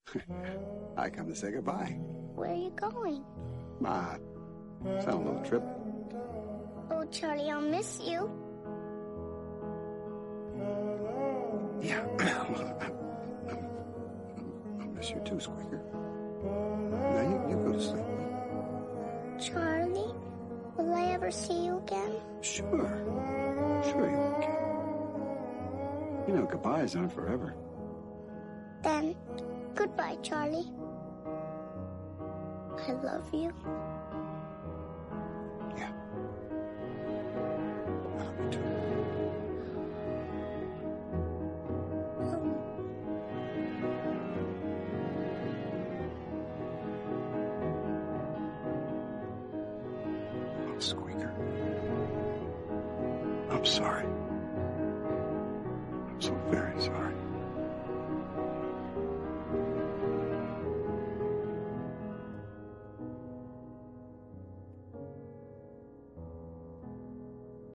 I come to say goodbye. Where are you going? It's on a little trip. Oh, Charlie, I'll miss you. Yeah. I'll miss you too, Squeaker. Now you go to sleep. Charlie, will I ever see you again? Sure you can. You know, goodbyes aren't forever. Then, goodbye, Charlie. I love you. Yeah. I love you too. Oh, Squeaker. I'm sorry. I'm so very sorry.